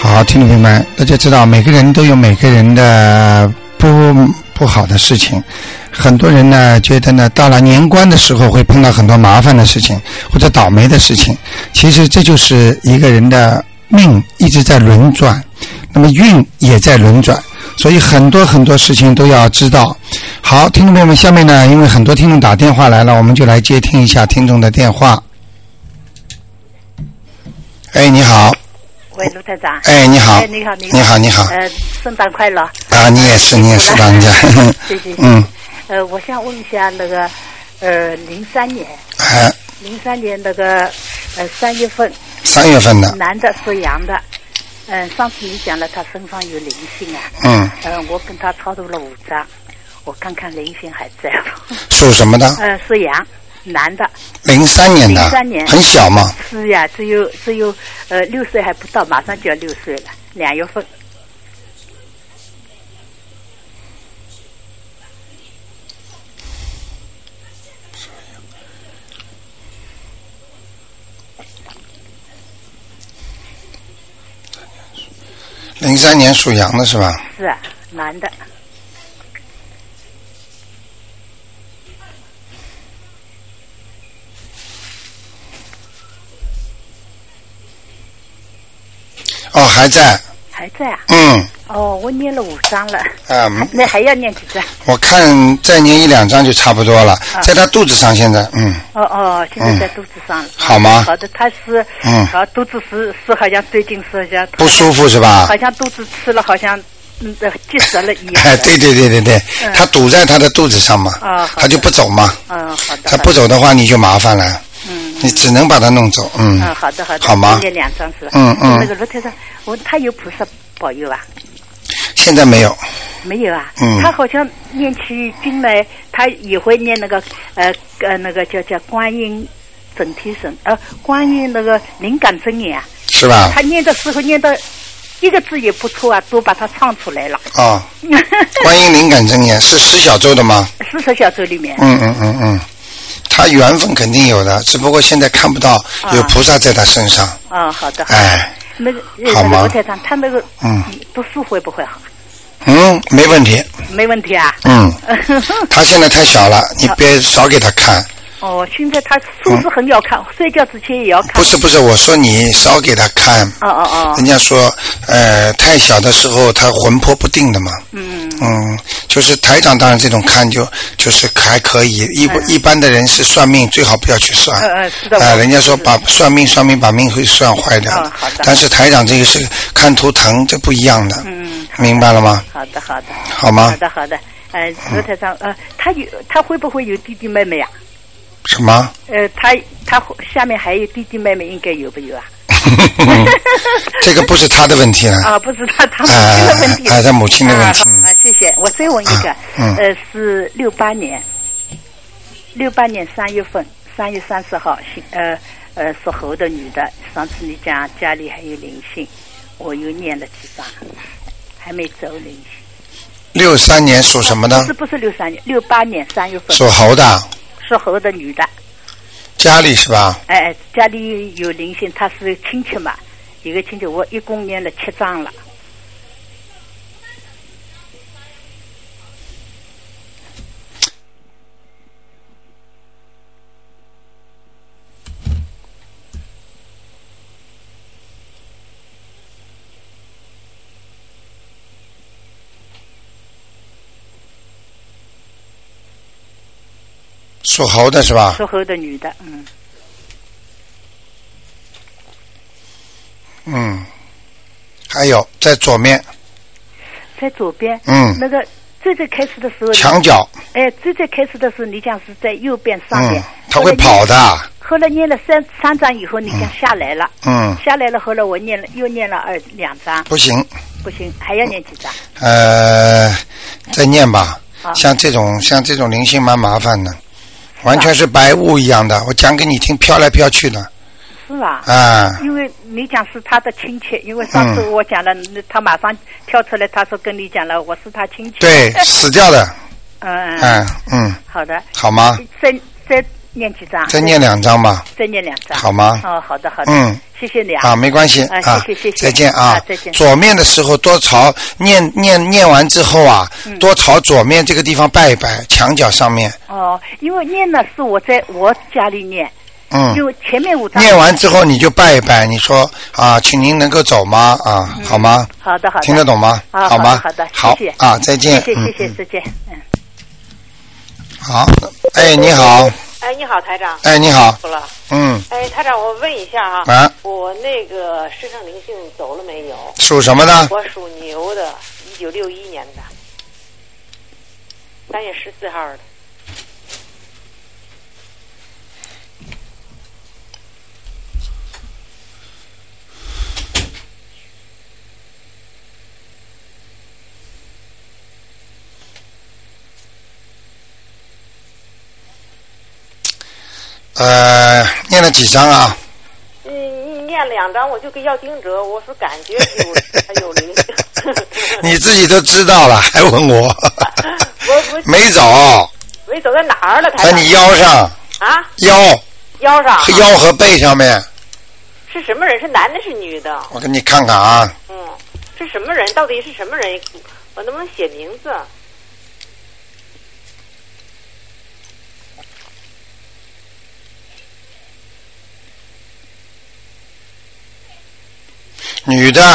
好，听众朋友们，大家知道每个人都有每个人的不好的事情，很多人呢觉得呢到了年关的时候会碰到很多麻烦的事情或者倒霉的事情，其实这就是一个人的命一直在轮转，那么运也在轮转，所以很多事情都要知道。好，听众朋友们，下面呢因为很多听众打电话来了，我们就来接听一下听众的电话。哎，你好。 喂，卢台长。 哎，你好。 哎，你好， 你好，你好。 圣诞快乐。 啊，你也是老人家。 谢谢。我想问一下那个03年。03年那个3月份。3月份的。男的属羊的。上次你讲了他身上有灵性啊。我跟他超度了5张，我看看灵性还在不。 属什么的？ 属羊。男的 ，03年的 ，03年， 很小嘛。 是呀，只有6岁还不到，马上就要6岁了，2月份。 03年属羊的是吧？ 是啊，男的。 哦，还在。 还在啊？ 哦， 我念了5张了。那还要念几张？ 我看再念1-2张就差不多了，在他肚子上现在。 现在在肚子上了。 好吗？ 好的，他是肚子是好像最近是好像不舒服是吧？ 好像肚子吃了好像结石了一样。 对，他堵在他的肚子上嘛，他就不走嘛。 好的。 他不走的话你就麻烦了。你只能把它弄走。 好的， 好吗？ 念2张是吧？那个罗先生，他有菩萨保佑啊？ 现在没有。 没有啊？他好像念起经来，他也会念那个那个叫观音整体神观音那个灵感真言啊。 是吧？ 他念的时候念的一个字也不错啊，都把它唱出来了。 观音灵感真言是10小咒的吗 ？40小咒里面。 他缘分肯定有的，只不过现在看不到有菩萨在他身上。 好的。 那个罗台长，他那个读书会不会好？ 没问题。 没问题啊。 他现在太小了，你别少给他看。 现在他书是很要看，睡觉之前也要看。 不是，我说你少给他看。人家说太小的时候他魂魄不定的嘛。就是台长当然这种看就是还可以，一般的人是算命最好不要去算。 是的。 人家说算命把命会算坏的。 好的。 但是台长这个是看图腾，这不一样的。明白了吗？ 好的。 好吗？ 好的。罗台长，他会不会有弟弟妹妹啊？ 什么？ 他下面还有弟弟妹妹，应该有不有啊？ 这个不是他的问题了。 不是他母亲的问题。 他母亲的问题。 谢谢。我再问一个，是68年3月份，3月30号，属猴的女的。上次你讲家里还有灵性，我又念了几张，还没走灵性。 63年属什么的？ 不是63年，68年3月份。 属猴的。 属猴的女的。 家里是吧？ 家里有灵性，他是亲戚嘛，一个亲戚，我一共念了7张了。 属猴的是吧？ 属猴的女的。 还有在左面。 在左边。那个最开始的时候。 墙角。 最开始的时候，你讲是在右边上面。 他会跑的。 后来念了3张以后，你讲下来了。下来了，后来我又念了2张。 不行， 还要念几张？ 再念吧。像这种灵性蛮麻烦的。完全是白雾一样的，我讲给你听，飘来飘去的。 是吧？因为你讲是他的亲戚，因为上次我讲了，他马上跳出来，他说跟你讲了，我是他亲戚。 对，死掉的。 好的。 好吗？ 再念几张？ 再念2张吧。 再念2张。 好吗？ 好的。 谢谢你啊。 没关系啊，谢谢， 再见啊， 再见。 左面的时候多朝念完之后啊，多朝左面这个地方拜一拜，墙角上面。 哦，因为念的是我在我家里念。就前面5章念完之后你就拜一拜，你说啊，请您能够走吗？啊，好吗？ 好的， 听得懂吗？好吗？ 好的， 好， 谢谢啊，再见。 谢谢，再见。 好，你好。 你好，台长。 你好。 台长，我问一下啊。 我那个身上灵性走了没有？ 属什么的？ 我属牛的，1961年的，3月14号的。 念了几张啊？ 念了2张，我就给要经者，我说感觉还有灵性。 你自己都知道了，还问我？ 我没走。 没走在哪儿了？ 在你腰上。 啊？ 腰上。腰和背上面。 是什么人？是男的，是女的？ 我给你看看啊。 是什么人？到底是什么人？我能不能写名字？ 女的。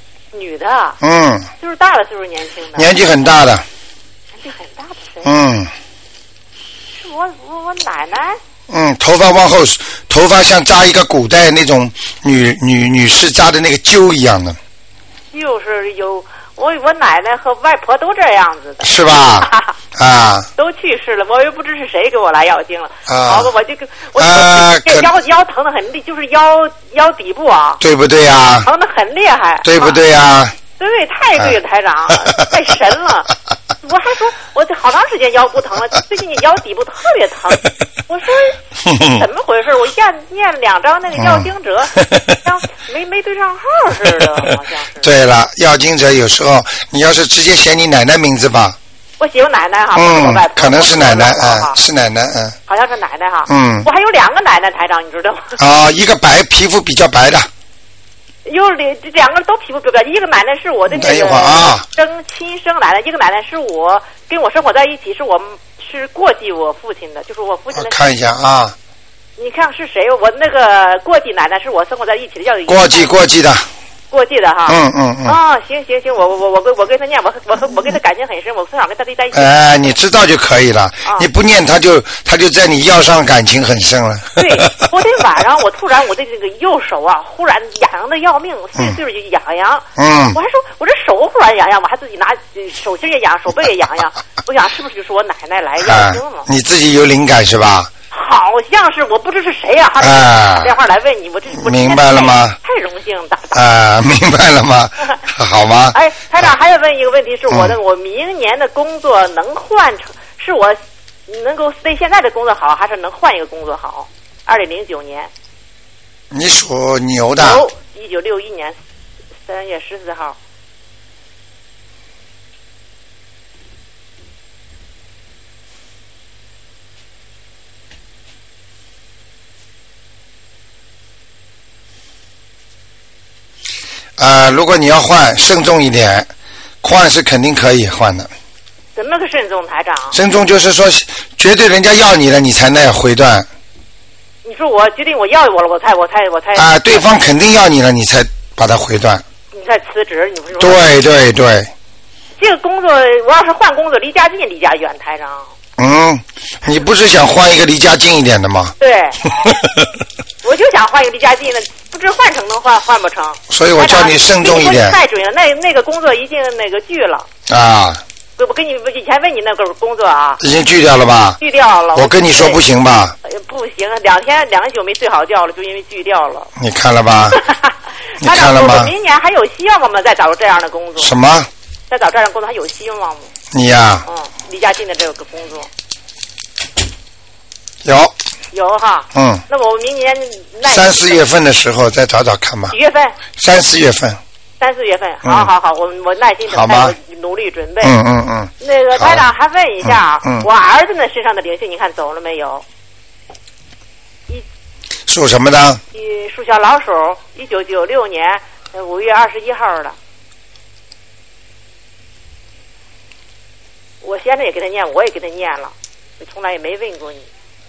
岁数大了，岁数年轻的。 年纪很大的。 年纪很大的谁？是我奶奶。 头发往后，头发像扎一个古代那种女士扎的那个揪一样的。 就是有我奶奶和外婆都这样子的。 是吧？ 都去世了，我也不知是谁给我来要经了。好吧，我这个腰疼得很厉，就是腰底部啊。对不对呀？ 疼得很厉害。 对不对呀？ 对，太对了，台长，太神了。我还说，我这好长时间腰不疼了，最近腰底部特别疼。我说怎么回事？我念2张那个要经者，像没对上号似的，好像是。 对了，要经者有时候你要是直接写你奶奶名字吧。 我写我奶奶哈， 可能是奶奶是奶奶好像是奶奶哈。 我还有2个奶奶，台长你知道吗？一个皮肤比较白的。 有2个都皮肤比较白，一个奶奶是我的那个亲生奶奶，一个奶奶是我跟我生活在一起，是过继我父亲的，就是我父亲的。 看一下啊。 你看是谁？我那个过继奶奶是我生活在一起的，叫过继的。 过继的哈。行，我跟他念，我跟他感情很深，我从小跟他在一起。 你知道就可以了，你不念他就在你腰上感情很深了。 对，昨天晚上我突然我的这个右手啊，忽然痒的要命，岁就痒。我还说我这手忽然痒，我还自己拿手心也痒，手背也痒。我想是不是就是我奶奶来要经了？ 你自己有灵感是吧？ 好像是，我不知是谁呀，打电话来问你，我明白了吗？ 太荣幸打明白了吗？好吗？ 台长还要问一个问题，是我明年的工作能换成，是我能够对现在的工作好，还是能换一个工作好？2009年。 你属牛的。 1961年3月14号。 如果你要换，慎重一点，换是肯定可以换的。 怎么个慎重，台长？ 慎重就是说，绝对人家要你了，你才那回断。 你说我决定我要我了，我才。 对方肯定要你了，你才把它回断。 你才辞职，你不是说？ 对。 这个工作，我要是换工作，离家近离家远，台长。 你不是想换一个离家近一点的吗？ 对。我就想换一个离家近的，不知换成能换不成。 所以我叫你慎重一点。 太准了，那个工作已经拒了。我跟你以前问你那个工作啊。 已经拒掉了吧？ 拒掉了。 我跟你说不行吧？ 不行，2宿没睡好觉了，就因为拒掉了。 你看了吧？你看了吗？ 我明年还有希望吗？再找这样的工作？ 什么？ 再找这样的工作还有希望吗？ 你呀。 离家近的这个工作。有哈。那我明年 3、4月份的时候再找找看吧。 几月份 ？3、4月份。 3、4月份，好，我耐心等待，我努力准备。那个台长还问一下，我儿子呢身上的灵性，你看走了没有？ 属什么的？ 属小老鼠，1996年5月21号的。我现在也给他念，我也给他念了，我从来也没问过你。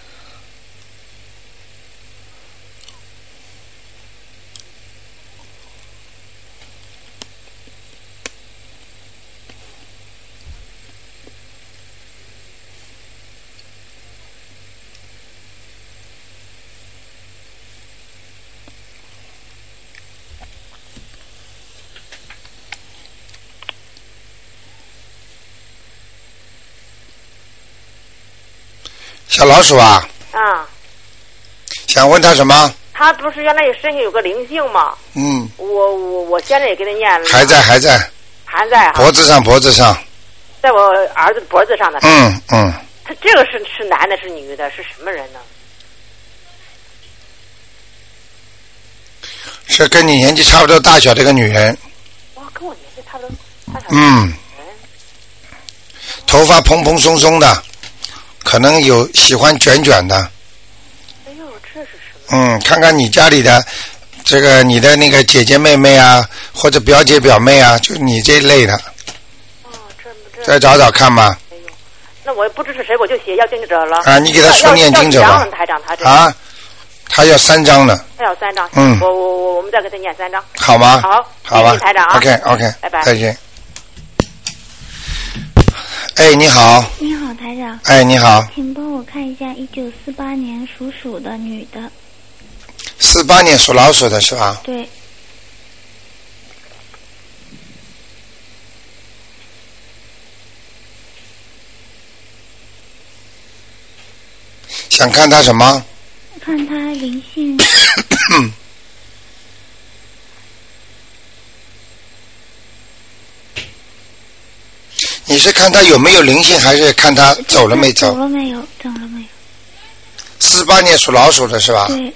小老鼠啊。 啊。 想问他什么？ 他不是原来身上有个灵性吗？我现在也给他念了。 还在。还在脖子上。 在我儿子脖子上的。他这个是男的是女的？是什么人呢？ 是跟你年纪差不多大小的一个女人。 哇，跟我年纪差不多大小。 头发蓬蓬松松的。可能有喜欢卷卷的。 哎呦，这是什么？ 看看你家里的这个你的那个姐姐妹妹啊，或者表姐表妹啊，就你这一类的。这。再找找看吧。 哎呦，那我也不知是谁，我就写要经者了。 啊，你给他说念经者吧。 台长他这。 啊，他要3张呢。 他要3张。我们再给他念3张。 好吗？ 好吧。台长啊。 OK， 拜拜。 再见。哎，你好。 你好，台长。 哎，你好。 请帮我看一下1948年属鼠的女的。 48年属老鼠的是吧？ 对。 想看他什么？ 看他灵性。 你是看他有没有灵性，还是看他走了没走？ 走了没有 ？48年属老鼠的是吧？ 对。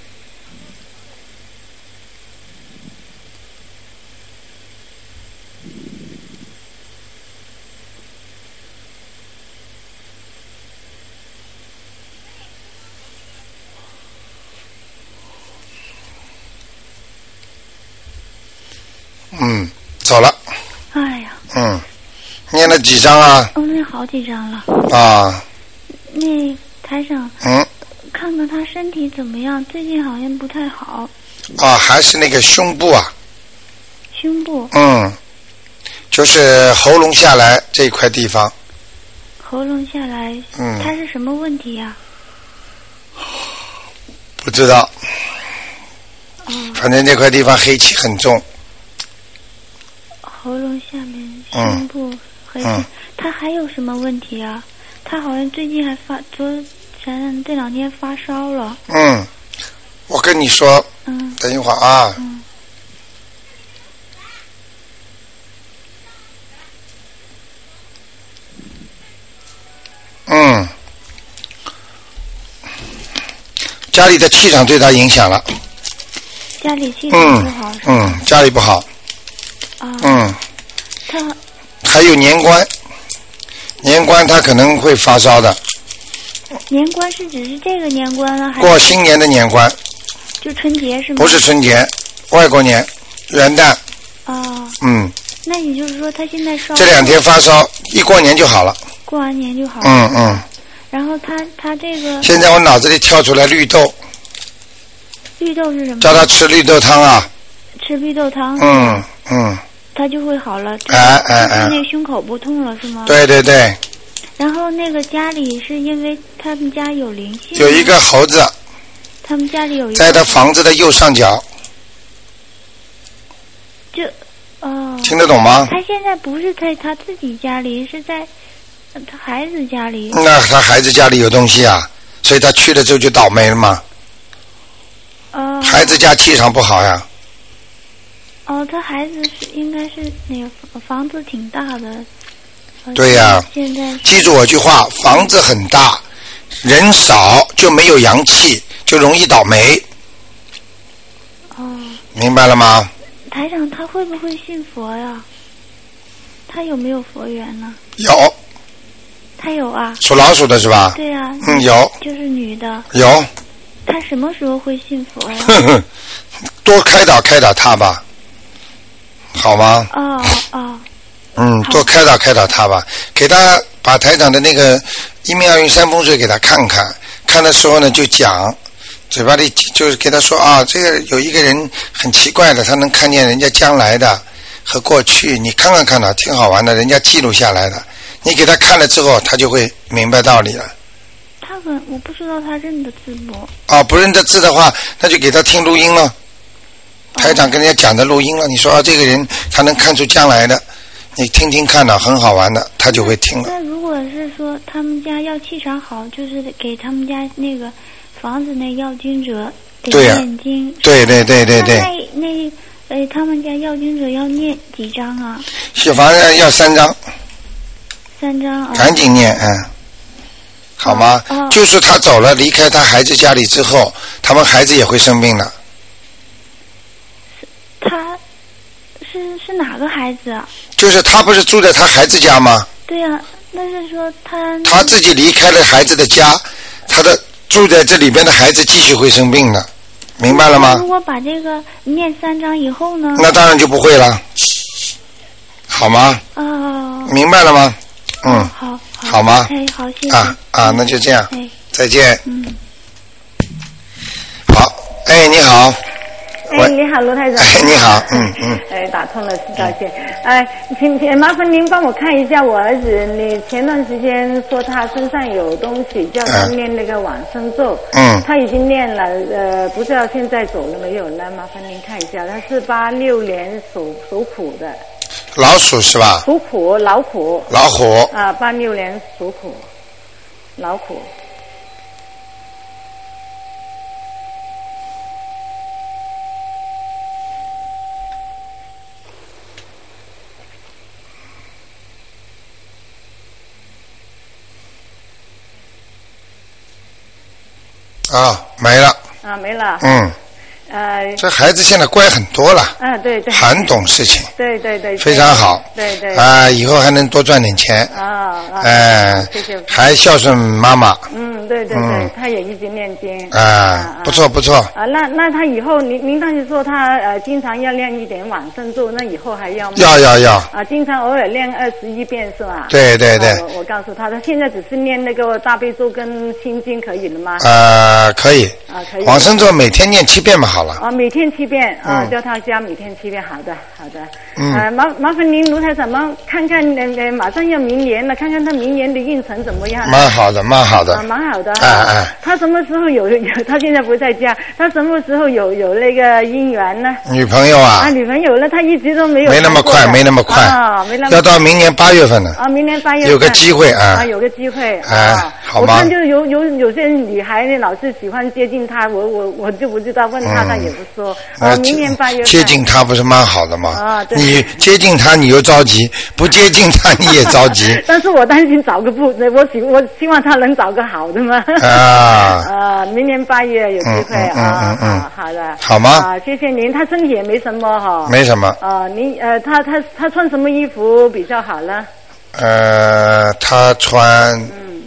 走了。 哎呀。 念了几张啊？ 念好几张了。 啊。 那台长。看看他身体怎么样？最近好像不太好。 啊，还是那个胸部啊。 胸部。 就是喉咙下来这一块地方。 喉咙下来。他是什么问题呀？ 不知道。反正那块地方黑气很重。 喉咙下面胸部黑气。他还有什么问题啊？他好像最近还这2天发烧了。 我跟你说。等一会儿啊。家里的气场对他影响了。 家里气场不好是吧？ 家里不好。 他还有年关他可能会发烧的。 年关是只是这个年关了，还是过新年的年关？ 就春节是吗？ 不是春节，外国年，元旦。 那也就是说他现在烧。 这2天发烧，一过年就好了。 过完年就好了。然后他这个。 现在我脑子里跳出来绿豆。 绿豆是什么？ 叫他吃绿豆汤啊。 吃绿豆汤。他就会好了。那个胸口不痛了是吗？ 对。 然后那个家里是因为他们家有灵性。 有一个猴子。 他们家里有一个。 在他房子的右上角。听得懂吗？ 他现在不是在他自己家里，是在他孩子家里。 那他孩子家里有东西啊，所以他去了之后就倒霉了嘛。孩子家气场不好呀。 他孩子应该是那个房子挺大的。 对呀。 现在记住我句话，房子很大，人少就没有阳气，就容易倒霉。明白了吗？ 台长，他会不会信佛呀？他有没有佛缘呢？ 有。 他有啊。 属老鼠的是吧？ 对啊。 有。 就是女的。 有。 他什么时候会信佛呀？ 多开导他吧，好吗？多开导他吧，给他把台长的那个一命二运三风水给他看看，看的时候呢就讲，嘴巴里就是给他说啊，这个有一个人很奇怪的，他能看见人家将来的和过去，你看到挺好玩的，人家记录下来的，你给他看了之后，他就会明白道理了。 我不知道他认得字不？ 不认得字的话，那就给他听录音了。台长跟人家讲的录音了，你说这个人他能看出将来的，你听听看了，很好玩的，他就会听了。 那如果是说他们家要气场好，就是给他们家那个房子那要经者给念经。对。他们家要经者要念几张啊？ 小房子要3张。 3张。 赶紧念，好吗？就是他走了，离开他孩子家里之后，他们孩子也会生病的。 他是哪个孩子啊？ 就是他不是住在他孩子家吗？ 对啊，那是说他自己离开了孩子的家，他的住在这里边的孩子继续会生病的，明白了吗？ 如果把这个念3张以后呢？ 那当然就不会了，好吗？明白了吗？好吗？ 好，谢谢。 那就这样。再见。好，你好。 你好，罗台长。 你好， 打通了，高兴。请麻烦您帮我看一下我儿子，你前段时间说他身上有东西，叫他念那个往生咒。他已经念了，不知道现在走了没有呢？麻烦您看一下，他是86年属虎的。 老鼠是吧？ 属虎，老虎。86年属虎，老虎。 没了。 没了。 这孩子现在乖很多了。 对， 很懂事情。 对， 非常好。 对。 以后还能多赚点钱。 谢谢。 还孝顺妈妈。 对，他也一直念经。 不错。 那他以后您当时说他经常要念一点往生咒，那以后还要吗？ 要。 经常偶尔念21遍是吧？ 对。 我告诉他现在只是念那个大悲咒跟心经可以了吗？ 可以。 可以。 往生咒每天念7遍嘛，好了。 每天7遍叫他家每天7遍，好的。麻烦您卢台长帮看看，马上要明年了，看看他明年的运程怎么样？ 蛮好的。 蛮好的。他什么时候有？他现在不在家，他什么时候有那个姻缘呢？ 女朋友啊？ 女朋友了，他一直都没有。 没那么快。要到明年8月份呢。 明年8月份有个机会有个机会好吗？ 我看就有些女孩呢，老是喜欢接近他，我就不知道，问他也不说。明年8月份接近他不是蛮好的吗？ 对。 你接近他你又着急，不接近他你也着急。 但是我担心找个我希望他能找个好的嘛。明年8月有机会好的。 好吗？ 谢谢您，他身体也没什么哈。 没什么。 他穿什么衣服比较好呢？ 他穿。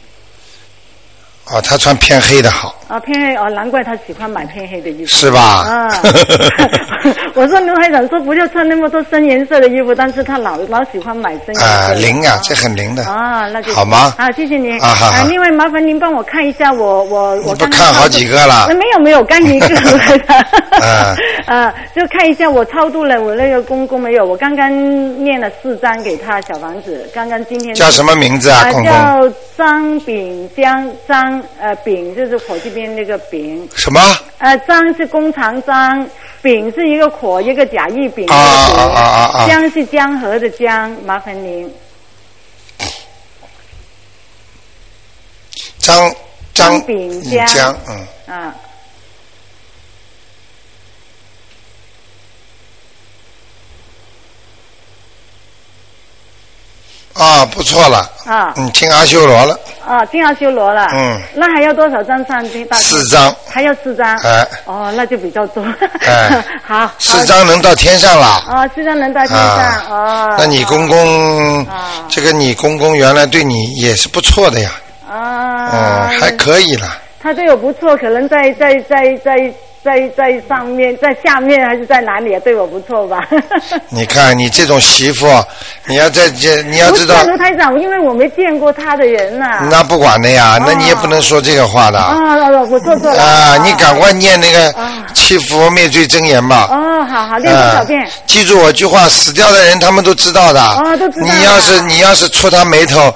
他穿偏黑的好。 偏黑难怪他喜欢买偏黑的衣服。 是吧？ 我说刘台长说不要穿那么多深颜色的衣服，但是他老喜欢买深颜色。 灵这很灵的。 那就好吗？ 谢谢您。 好。 另外麻烦您帮我看一下我不看好几个了。 没有，刚一个。就看一下我超度了我那个公公没有？我刚刚念了4张给他小房子，刚刚今天。 叫什么名字啊？公公叫张炳江，炳就是火字边那个炳。 什么？ 张是弓长张，丙是一个火一个甲乙丙。江是江河的江，麻烦您。张炳江。 不错了。进阿修罗了。 进阿修罗了。那还要多少张上去 ？4张。 还要4张。那就比较多。好。 4张能到天上了。 4张能到天上。 那你公公，这个你公公原来对你也是不错的呀。还可以了。 他对我不错，可能在上面，在下面还是在哪里对我不错吧？ 你看你这种媳妇，你要知道。 卢台长，因为我没见过他的人呐。 那不管的呀，那你也不能说这个话的。 我做错了。 你赶快念那个七佛灭罪真言吧。 好，念多少遍？ 记住我句话，死掉的人他们都知道的。 都知道。 你要是戳他眉头，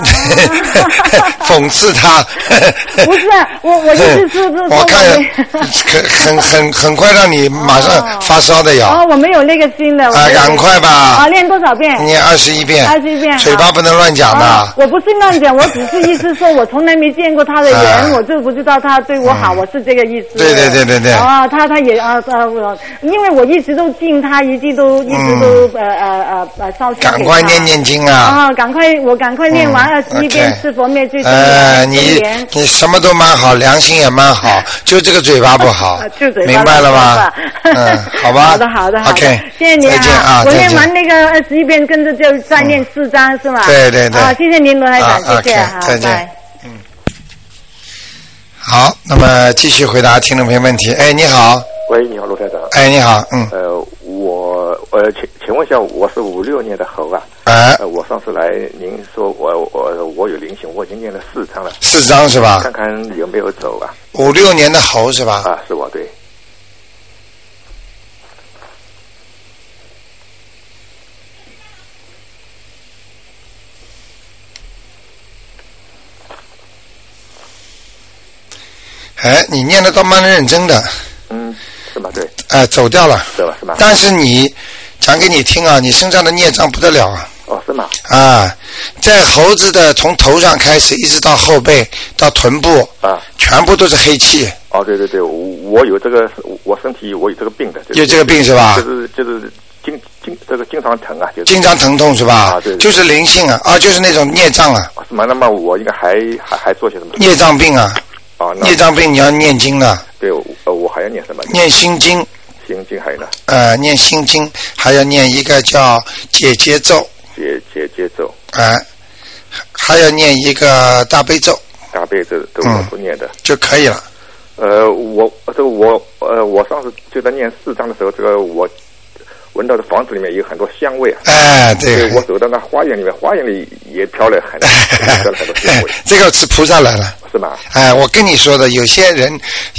讽刺他。 不是，我一直是。 我看很快让你马上发烧的呀。 我没有那个心的。 赶快吧。 念多少遍？ 念21遍。 21遍。 嘴巴不能乱讲的。 我不是乱讲，我只是意思说，我从来没见过他的人，我就不知道他对我好，我是这个意思。 对。 他也因为我一直都敬他，一直都烧香。 赶快念经啊！ 我赶快念完21遍是佛灭罪真言。 你什么都蛮好，良心也蛮好，就这个嘴巴不好。明白了吗？好吧。 好的。 OK， 谢谢您再见啊！ 我念完那个21遍，跟着就再念4章是吗？ 对。 谢谢您，罗台长，谢谢。 再见。好，那么继续回答听众朋友问题。你好。 喂，你好，罗台长。 你好， 请问一下，我是56年的猴啊。我上次来，您说我有灵性，我已经念了4章了。 4章是吧？ 看看有没有走啊 ？56年的猴是吧？ 是我对。 你念的倒蛮认真的。 是吗？对。 走掉了。 对吧？是吗？ 但是你讲给你听啊，你身上的孽障不得了啊。 是吗？ 在猴子的从头上开始，一直到后背到臀部全部都是黑气。 对，我有这个，我身体我有这个病的。 有这个病是吧？ 就是经常疼啊， 经常疼痛是吧？ 对， 就是灵性就是那种孽障啊。 是吗？那么我应该还做些什么？ 孽障病啊。孽障病你要念经的。 对，我还要念什么？ 念心经。 心经还有呢？ 念心经，还要念一个叫解结咒。 解结咒。 还要念一个大悲咒。 大悲咒都念的就可以了。 我上次就在念4章的时候，这个我闻到的房子里面有很多香味啊。 对。 我走到那花园里面，花园里也飘了很多香味。 这个是菩萨来了。 是吗？ 我跟你说的，有些人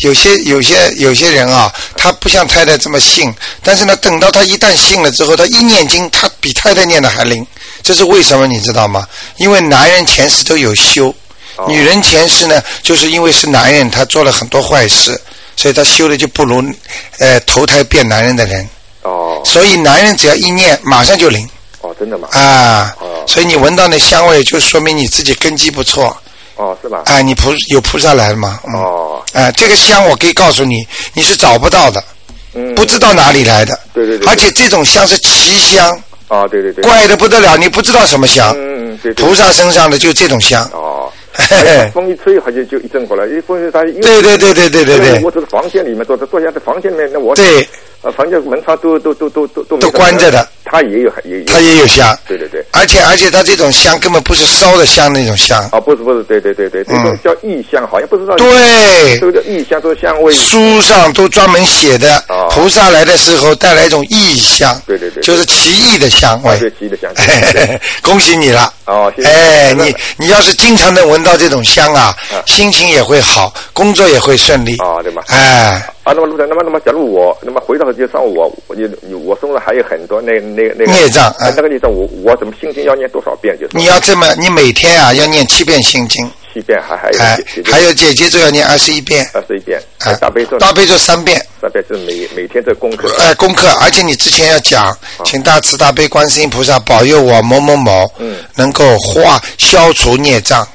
啊，他不像太太这么信，但是呢，等到他一旦信了之后，他一念经，他比太太念的还灵。这是为什么你知道吗？因为男人前世都有修，女人前世呢，就是因为是男人，他做了很多坏事，所以他修的就不如投胎变男人的人。所以男人只要一念，马上就灵。 真的吗？ 所以你闻到那香味，就说明你自己根基不错。 是吧？ 你有菩萨来了吗？这个香我可以告诉你，你是找不到的，不知道哪里来的。 对。 而且这种香是奇香。 对。 怪得不得了，你不知道什么香。 对。 菩萨身上的就这种香。 风一吹，好像就一阵过来。风一吹， 对。 我坐在房间里面，坐下在房间里面，那我对。 房间门窗都关着的。 它也有香。 对。 而且它这种香根本不是烧的香那种香。 不是，对，这种叫异香，好像不知道。 对。 这个叫异香，这个香味。 书上都专门写的，菩萨来的时候带来一种异香。 对。 就是奇异的香味。 对，奇异的香。 恭喜你了。 谢谢。 你要是经常能闻到这种香啊，心情也会好，工作也会顺利。 对吗？那么，假如我回到就上我身上还有很多那孽障， 那个孽障我怎么心经要念多少遍？就是你要你每天要念7遍心经 ，7遍还有解结咒要念21遍 ，21遍，大悲咒 3遍 ，3遍是每天这功课， 功课，而且你之前要讲，请大慈大悲观世音菩萨保佑我某某某，能够消除孽障，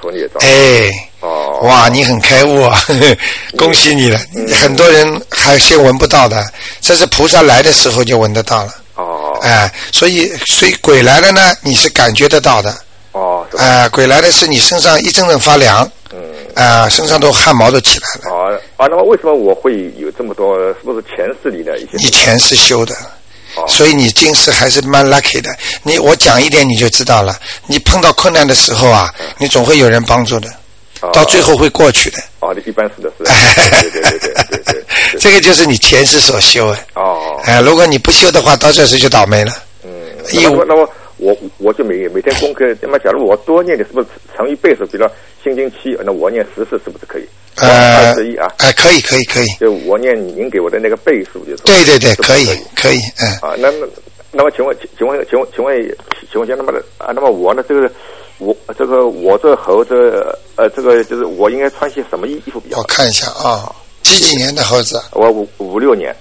哇，你很开悟啊，恭喜你了！很多人还先闻不到的，这是菩萨来的时候就闻得到了。所以鬼来了呢，你是感觉得到的。鬼来的是你身上一阵阵发凉，身上都汗毛都起来了。 那么为什么我会有这么多？是不是前世里的一些？ 你前世修的。所以你今世还是蛮 lucky 的。我讲一点你就知道了。你碰到困难的时候啊，你总会有人帮助的。到最后会过去的。 哦，一般是的，是。对。 这个就是你前世所修啊。 哦。 如果你不修的话，到这时就倒霉了。 那么我就每天功课，那么假如我多念的是不是乘以倍数？比如心经7，那我念10次是不是可以？21啊。可以。 就我念您给我的那个倍数，就是对，可以。 那么请问一下，那么我呢？我这猴子，这个就是我应该穿些什么衣服比较好？ 我看一下啊，几年的猴子？ 我56年。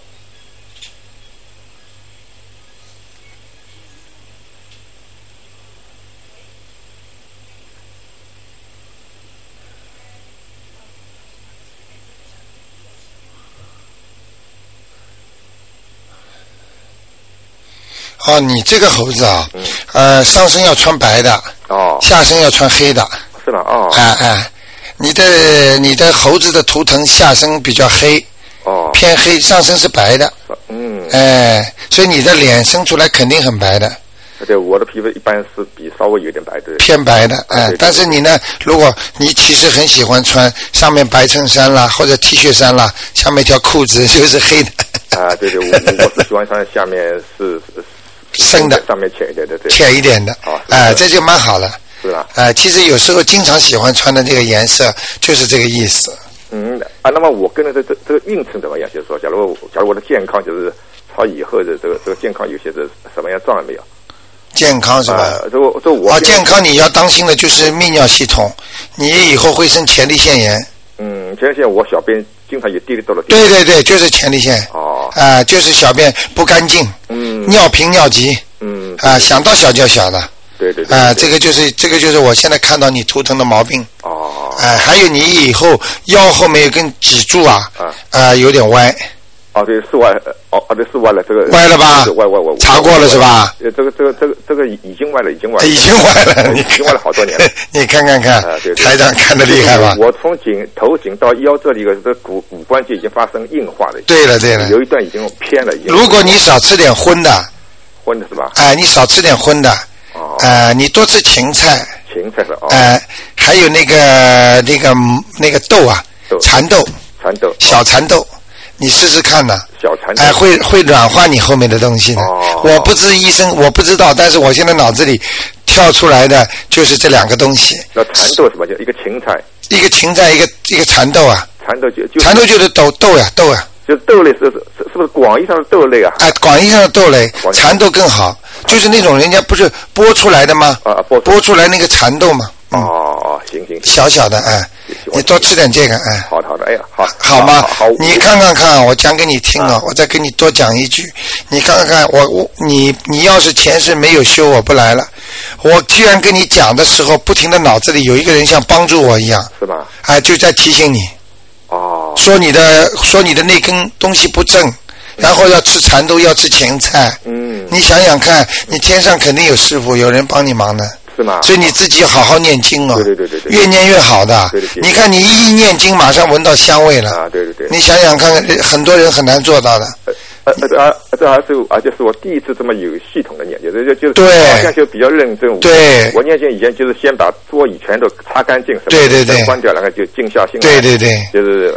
哦，你这个猴子啊，上身要穿白的，下身要穿黑的， 是吧？ 你的猴子的图腾下身比较黑，偏黑，上身是白的，所以你的脸生出来肯定很白的。 对，我的皮肤一般是比稍微有点白的， 偏白的，但是你呢，如果你其实很喜欢穿上面白衬衫啦，或者 T 恤衫啦，下面一条裤子就是黑的。 对，我是喜欢穿下面是深的， 上面浅一点的，对， 浅一点的，这就蛮好了。 是吧？ 其实有时候经常喜欢穿的这个颜色就是这个意思。 那么我跟着这个运程怎么样？就是说，假如我的健康就是朝以后的这个健康有些是什么样状况没有？ 健康是吧？ 我健康你要当心的就是泌尿系统，你以后会生前列腺炎。 前列腺我小便经常也滴到了。 对，就是前列腺。就是小便不干净。尿频尿急。想到小就小的。 对。 这个就是我现在看到你图腾的毛病。还有你以后腰后面有根脊柱有点歪。 对，是歪。对，是歪了，这个歪了吧？ 歪， 查过了是吧？ 这个已经歪了，已经歪了好多年了。 你看，台长看得厉害吧？ 我从头颈到腰这里这骨关节已经发生硬化了。 对了， 有一段已经偏了。 如果你少吃点荤的是吧？ 你少吃点荤的。你多吃芹菜。 芹菜是还有那个豆啊，蚕豆，小蚕豆。你试试看呢， 小蚕豆会软化你后面的东西的。我不是医生，我不知道，但是我现在脑子里跳出来的就是这两个东西。 那蚕豆什么？就一个芹菜， 一个蚕豆啊。 蚕豆就是豆呀。 就是豆类是不是广义上的豆类啊？ 广义上的豆类，蚕豆更好，就是那种人家不是剥出来的吗？剥出来那个蚕豆嘛。 行， 小小的你多吃点这个好的， 好吗？好，你看看，我讲给你听我再跟你多讲一句，你看看你要是前世没有修，我不来了。我居然跟你讲的时候，不停的脑子里有一个人像帮助我一样， 是吧？ 就在提醒你。说你的那根东西不正，然后要吃蚕豆，要吃芹菜。你想想看，你天上肯定有师傅，有人帮你忙的。 是吗？ 所以你自己好好念经对， 越念越好的。 对。 你看你一念经，马上闻到香味了。 对。 你想想看，很多人很难做到的。 而且是我第一次这么有系统的念经，就是对， 好像就比较认真。 对， 我念经以前就是先把桌椅全都擦干净， 对， 关掉，然后就静下心来。对， 就是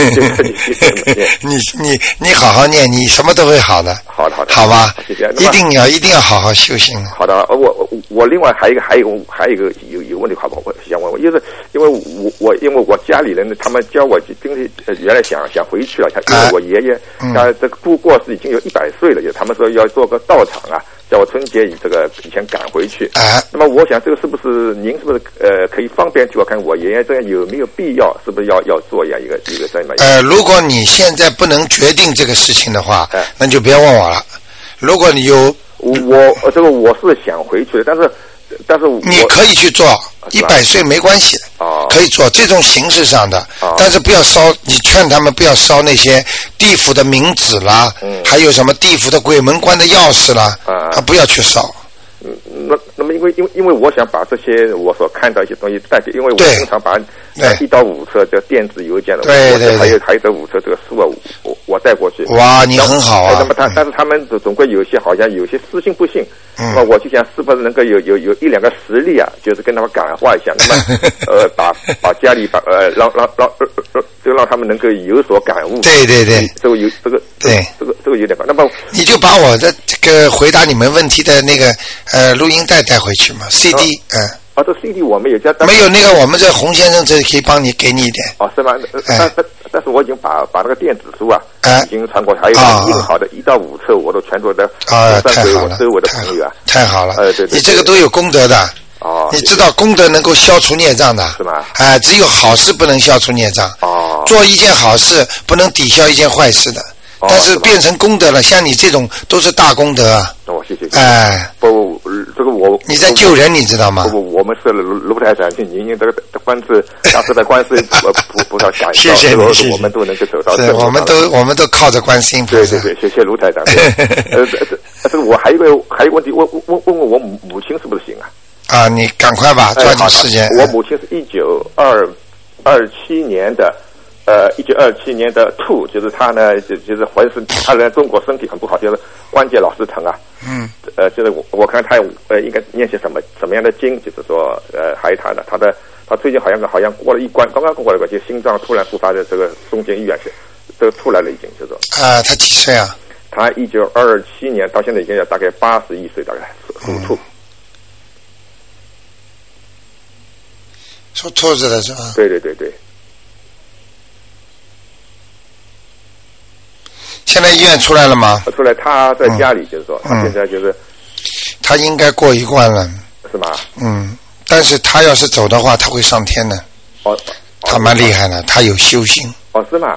你好好念，你什么都会好的。 好的， 好吧？ 谢谢。 一定要好好修行。 好的，我另外还有一个有问题，好不好？我想问，因为我家里人他们教我，原来想回去了，因为我爷爷他这个过世已经有100岁了，就他们说要做个道场叫我春节以前赶回去。那么我想这个是不是您是不是可以方便替我看我爷爷这样有没有必要？是不是要做一个这么？ 如果你现在不能决定这个事情的话，那就别问我了。如果你有我是想回去的，但是你可以去做，100岁没关系，可以做这种形式上的，但是不要烧。你劝他们不要烧那些地府的冥纸啦，还有什么地府的鬼门关的钥匙啦，不要去烧。 那么因为我想把这些我所看到一些东西带给，因为我经常把 1到5册叫电子邮件的， 对， 还有这5册这个书啊，我带过去。 哇，你很好啊。 那么但是他们总归有些好像有些私信不信，那么我就想是不是能够有1-2个实例啊，就是跟他们感化一下，那么把家里让他们能够有所感悟。 对， 这个有点高。那么你就把我的这个回答你们问题的那个录音带带回去嘛 ，CD， 这 CD 我们也加。 没有那个，我们这洪先生这里可以帮你给你一点。 是吗？但是我已经把那个电子书已经传过去，还有印好的1到5册，我都全都在太好了， 周围的朋友太好了。 对， 你这个都有功德的。你知道功德能够消除孽障的， 是吗？ 只有好事不能消除孽障。做一件好事不能抵消一件坏事的。但是变成功德了，像你这种都是大功德啊！ 谢谢。 不， 这个你在救人，你知道吗？ 不，我们是卢台长，您这个观世大慈的观世菩萨感谢谢你， 我们都能够走到。 我们都靠着观世音菩萨。 对，谢谢卢台长。这个我还有一个问题，问我母亲是不是行啊？ 你赶快吧，抓紧时间。 我母亲是1927年的。1927年的兔，就是他呢，就是浑身，他在中国身体很不好，就是关节老是疼啊。就是我看他应该念些什么样的经，就是说还有他最近好像过了一关，刚刚过了一关，就心脏突然复发的这个送进医院去，这个出来了已经就是说。 他几岁啊？ 他1927年到现在已经大概81岁，大概属兔。 属兔子的是吧？ 对。 现在医院出来了吗？ 出来，他在家里，就是说，他现在就是， 他应该过一关了， 是吗？ 但是他要是走的话，他会上天的。他蛮厉害的，他有修行。 是吗？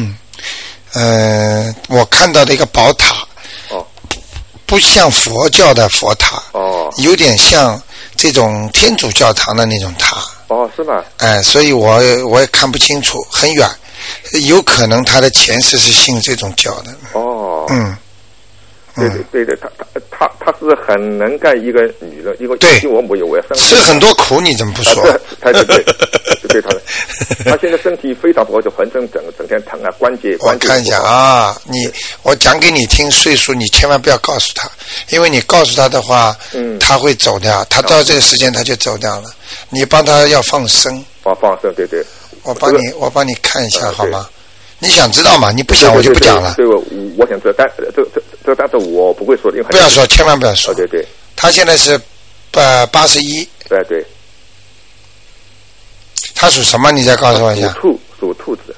我看到的一个宝塔，不像佛教的佛塔，有点像这种天主教堂的那种塔。 是吗？ 所以我也看不清楚，很远。有可能他的前世是信这种教的。对，他是很能干一个女人，一个我母有吃很多苦，你怎么不说？ 对，他现在身体非常不好，就浑身整天疼啊，关节。 我看一下我讲给你听，岁数你千万不要告诉他，因为你告诉他的话，他会走掉，他到这个时间他就走掉了。你帮他要放生。 放生，对。 我帮你看一下好吗？你想知道吗？你不想我就不讲了。 对，我想知道，但是我不会说的。 不要说，千万不要说。 对。 他现在是81。 对。 他属什么？你再告诉我一下。 属兔子。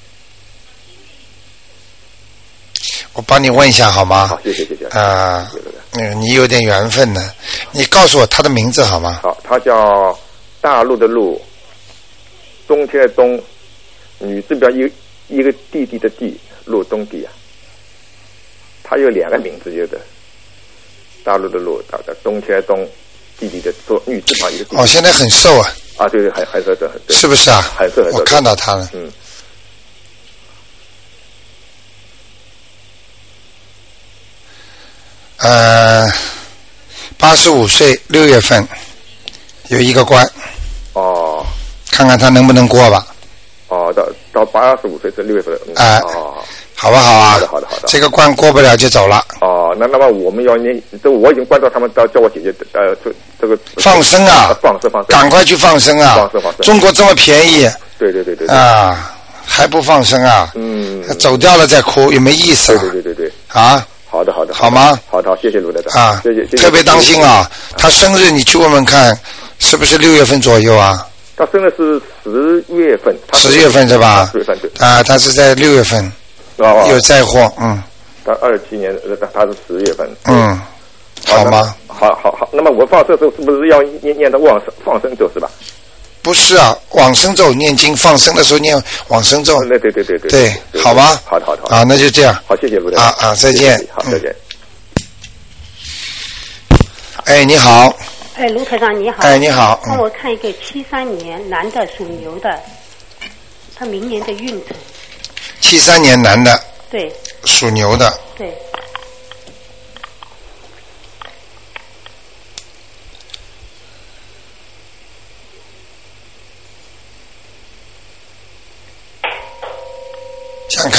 我帮你问一下好吗？ 好，谢谢。 你有点缘分呢。你告诉我他的名字好吗？ 好，他叫大陆的陆。冬天的冬，女字边一个弟弟的弟，陆东弟啊。他有2个名字，有的大陆的陆，冬天的冬，弟弟的做女字旁一个弟弟。 现在很瘦啊。 对，很瘦， 是不是啊？ 很瘦。 我看到他了。85岁6月份有一个关。看看他能不能过吧。 到85岁是6月份。 好不好啊？ 好的。 这个关过不了就走了。 那么我们要念，我已经关到他们叫我姐姐这个放生啊， 放生， 赶快去放生啊！ 放生。 中国这么便宜。 对。 还不放生啊？走掉了再哭也没意思了。 对。好的。 好吗？ 好，谢谢卢台长。谢谢。 特别当心啊！他生日你去问问看，是不是6月份左右啊？ 他生的是10月份。 10月份是吧 ？10月份对。 他是在6月份。有灾祸。 他27年，他是10月份。 好吗？ 好。那么我放生咒是不是要念的放生咒是吧？ 不是啊，往生咒念经，放生的时候念往生咒。对，好吗？ 好。 那就这样。 好，谢谢卢台长。 再见。 好，再见。 你好。 卢台长你好。 你好。 帮我看一个73年男的属牛的，他明年的运程。 73年男的。 对。 属牛的。 对。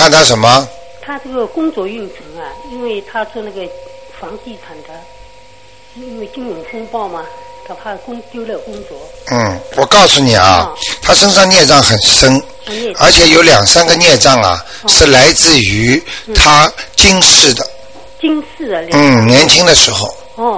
看他什么？ 他这个工作运程啊，因为他做那个房地产的，因为金融风暴嘛，他怕丢了工作。 我告诉你啊，他身上孽障很深，而且有2-3个孽障啊，是来自于他今世的。 今世啊。 年轻的时候。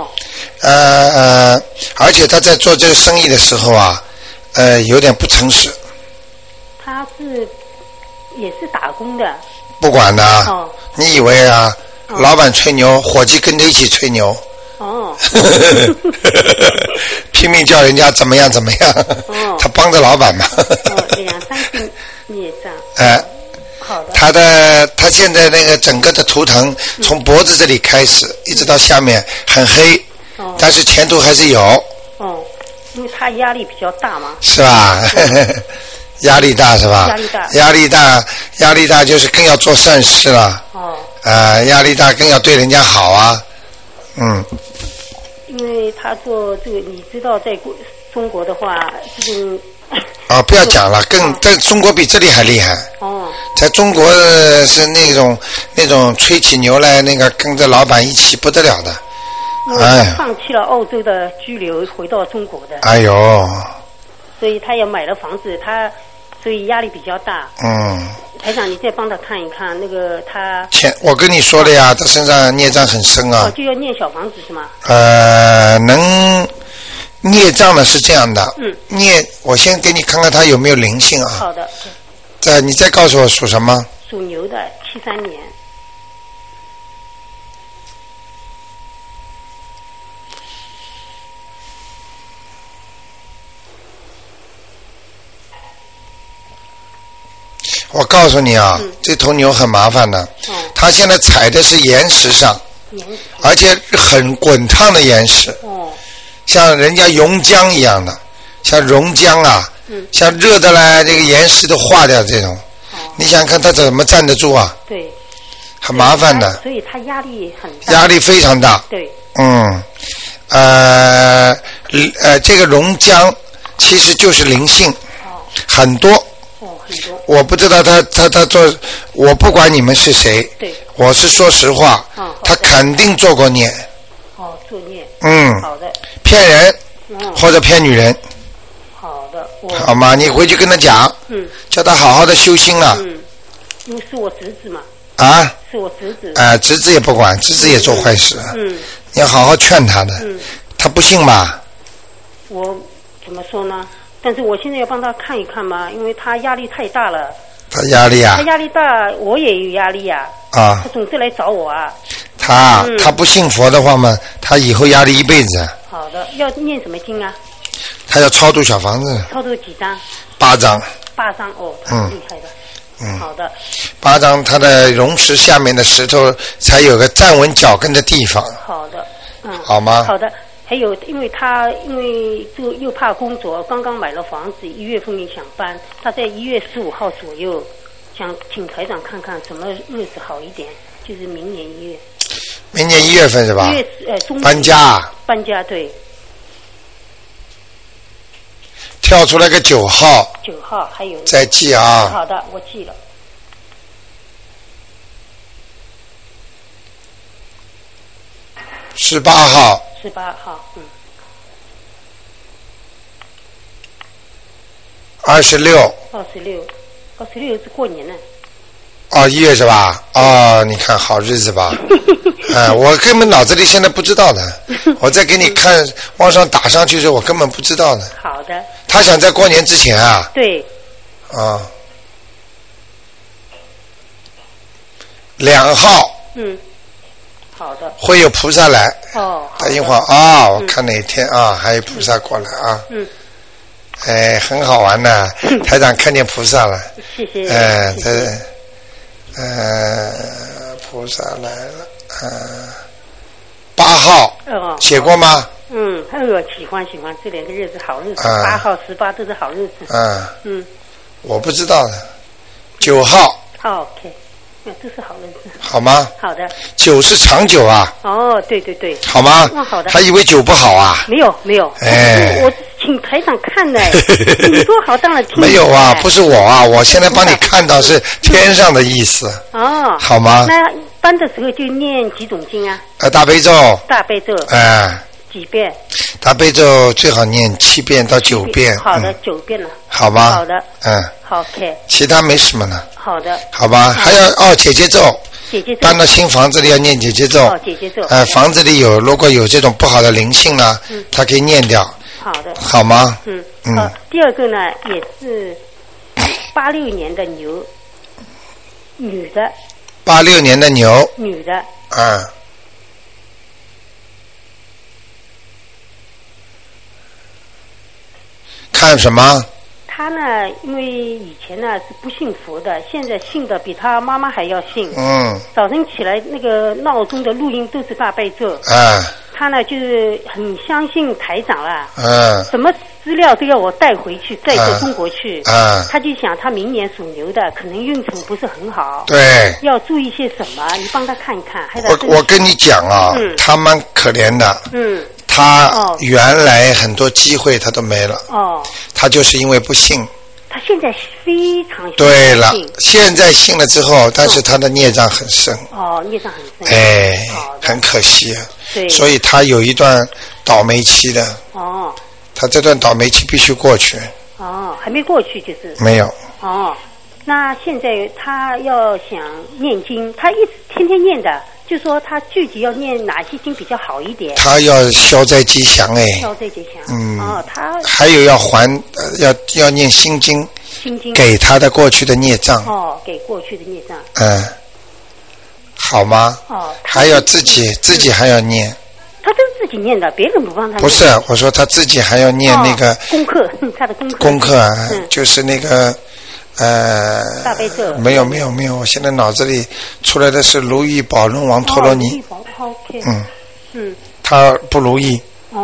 而且他在做这个生意的时候啊，有点不诚实。 他也是打工的。 不管的。你以为啊，老板吹牛，伙计跟着一起吹牛。拼命叫人家怎么样怎么样。他帮着老板嘛。 2-3个孽障。好的。他现在那个整个的图腾，从脖子这里开始，一直到下面很黑。但是前途还是有。 因为他压力比较大嘛。 是吧？压力大是吧？压力大就是更要做善事了。压力大更要对人家好啊。 因为他做这个，你知道，在中国的话，这种不要讲了，在中国比这里还厉害。在中国是那种吹起牛来，那个跟着老板一起不得了的。 他放弃了澳洲的居留，回到中国的。 哎呦！ 所以他也买了房子，所以压力比较大。台长，你再帮他看一看那个他。 我跟你说了呀，他身上孽障很深啊。 就要念小房子是吗？ 孽障呢是这样的。我先给你看看他有没有灵性啊。 好的。 你再告诉我属什么？ 属牛的，73年。 我告诉你啊，这头牛很麻烦的。它现在踩的是岩石上，而且很滚烫的岩石。像人家熔浆一样的，像熔浆啊，像热的来这个岩石都化掉这种。你想看它怎么站得住啊？ 对。 很麻烦的。 所以它压力很大。 压力非常大。 对。 这个熔浆其实就是灵性，很多。我不知道他做，我不管你们是谁，我是说实话，他肯定做过孽。 作孽。好的。 骗人，或者骗女人。 好的。 好吗？你回去跟他讲，叫他好好的修心了。 因为是我侄子嘛。是我侄子。 侄子也不管，侄子也做坏事。你要好好劝他的。他不信吧？ 我怎么说呢？但是我现在要帮他看一看嘛，因为他压力太大了。 他压力啊？ 他压力大，我也有压力啊。他总是来找我啊。 他不信佛的话嘛，他以后压力一辈子。 好的，要念什么经啊？ 他要超度小房子。 超度几张 ？8张。 8张哦，太厉害了。好的。 8张，他的溶石下面的石头才有个站稳脚跟的地方。 好的。 好吗？ 好的。还有，因为这个又怕工作，刚刚买了房子，1月份也想搬。他在1月15号左右，想请台长看看什么日子好一点，就是明年1月。 明年1月份是吧？ 中搬家。 搬家对。 跳出来个9号。 9号还有。 再记啊。 好的，我记了。 18号。 18号 26 是过年呢。 1月是吧？你看好日子吧。我根本脑子里现在不知道的。我再给你看往上打上去的时候，我根本不知道的。 好的。 他想在过年之前啊。 对。 2号。 好的。 会有菩萨来。等一会儿我看哪天还有菩萨过来啊。很好玩的。台长看见菩萨了。 谢谢。 菩萨来了。8号。写过吗？ 喜欢这2个日子好日子，8号、18都是好日子。 我不知道的。9号。 OK。这是好日子。 好吗？ 好的。 9是长久啊。 对。 好吗？ 好的。 他以为9不好啊？ 没有。我请台长看呢。你多好，当然听。 没有啊，不是我啊，我现在帮你看到是天上的意思。 哦， 好吗？ 那搬的时候就念几种经啊？ 大悲咒。 大悲咒。几遍？ 大悲咒最好念7遍到9遍。 好的，9遍了。 好吗？ 好的。好 ，OK。 其他没什么了。 好的。 好吧，还要姐姐咒。 姐姐咒。 搬到新房子里要念姐姐咒。 姐姐咒。 房子里如果有这种不好的灵性呢，它可以念掉。 好的。 好吗？ 第二个呢，也是86年的牛，女的。 86年的牛。 女的。 看什么？ 他呢，因为以前呢是不信佛的，现在信的比他妈妈还要信。早晨起来那个闹钟的录音都是大悲咒。他呢就是很相信台长了。什么资料都要我带回去，带到中国去。他就想他明年属牛的，可能运程不是很好。 对。 要注意些什么？你帮他看一看。 我跟你讲啊，他蛮可怜的。他原来很多机会他都没了。他就是因为不信。 他现在非常信。 对了，现在信了之后，但是他的孽障很深。 孽障很深。 很可惜。 对。 所以他有一段倒霉期的。他这段倒霉期必须过去。 还没过去就是。 没有。 那现在他要想念经，他一直天天念的。就说他具体要念哪些经比较好一点？他要消灾吉祥消灾吉祥。他还有要还要念心经。 心经给他的过去的孽障。 给过去的孽障。 好吗？还要自己还要念。 他都自己念的，别人不帮他念。 不是，我说他自己还要念那个功课，他的功课。 功课就是那个。 大悲咒没有，我现在脑子里出来的是如意宝轮王陀罗尼。他不如意。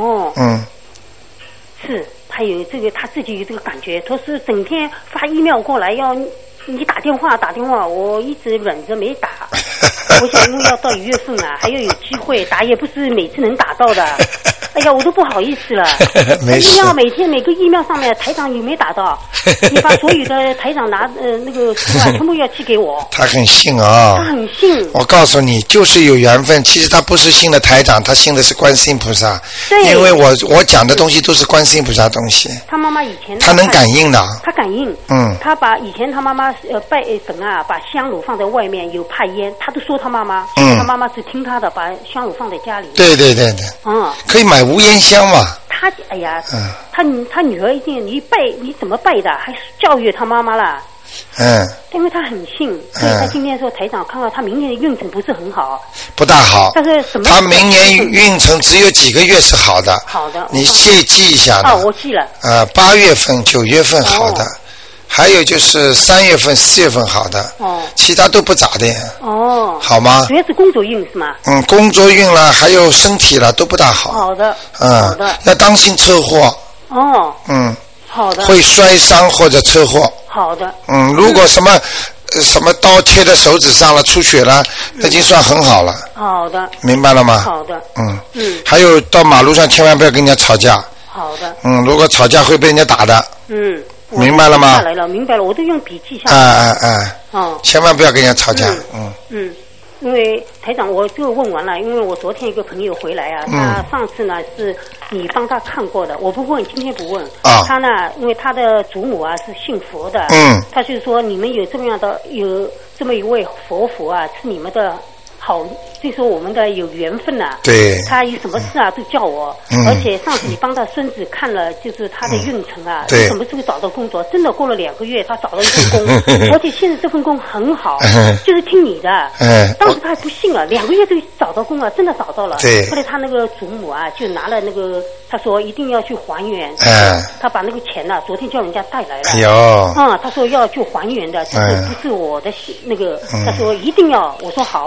是他有这个，他自己有这个感觉，他是整天发email过来要你打电话，我一直忍着没打。我想因为要到1月份啊，还要有机会打，也不是每次能打到的。哎呀，我都不好意思了。 没事。 每天每个email上面台长有没有打到？你把所有的台长拿那个书啊，全部要寄给我。 他很信啊。 他很信。 我告诉你，就是有缘分。其实他不是信的台长，他信的是观世音菩萨。 对。 因为我讲的东西都是观世音菩萨东西。 他妈妈以前。 他能感应的。 他感应。他把以前他妈妈拜神啊，把香炉放在外面有怕烟，他都说他妈妈。他妈妈只听他的，把香炉放在家里。 对。可以买无烟香嘛。 他哎呀，他女儿一定你怎么拜的？还教育他妈妈了。因为他很信，所以他今天说台长看到他明年的运程不是很好。 不大好。 但是什么？ 他明年运程只有几个月是好的。 好的。 你记一下的。 我记了。 8月份、9月份好的。还有就是3月份、4月份好的。其他都不咋的。好吗？ 主要是工作运是吗？ 工作运了，还有身体了，都不大好。 好的。好的。 要当心车祸。 好的。 会摔伤或者车祸。 好的。 如果什么刀切在手指上了，出血了，那已经算很好了。 好的。 明白了吗？ 好的。 还有到马路上千万不要跟人家吵架。 好的。 如果吵架会被人家打的。明白了吗？ 下来了，明白了，我都用笔记下来。 千万不要跟人家吵架。 因为台长，我就问完了，因为我昨天一个朋友回来啊，他上次呢是你帮他看过的，我不问，今天不问。他呢，因为他的祖母啊是信佛的。他就是说你们有这么一位佛啊，是你们的好，就说我们的有缘分啊。 对。 他有什么事啊都叫我。而且上次你帮他孙子看了，就是他的运程啊， 对。 什么时候找到工作？真的过了2个月，他找到一份工，而且现在这份工很好，就是听你的。当时他还不信了，2个月就找到工了，真的找到了。 对。 后来他那个祖母啊，就拿了那个，他说一定要去还原。他把那个钱呢，昨天叫人家带来了。他说要去还原的，这个不是我的那个。他说一定要，我说好，我拿。